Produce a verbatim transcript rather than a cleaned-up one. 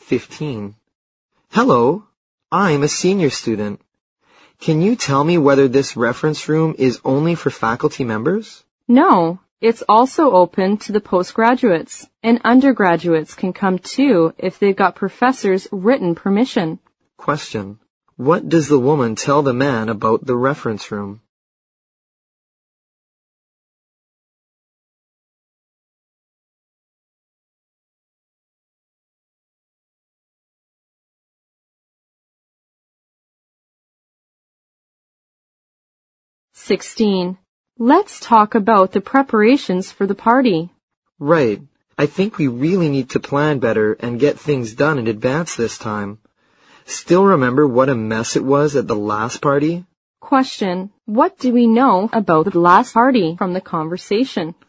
fifteen. Hello, I'm a senior student. Can you tell me whether this reference room is only for faculty members? No, it's also open to the postgraduates, and undergraduates can come too if they've got professors' written permission. Question. What does the woman tell the man about the reference room? sixteen. Let's talk about the preparations for the party. Right. I think we really need to plan better and get things done in advance this time. Still remember what a mess it was at the last party? Question. What do we know about the last party from the conversation?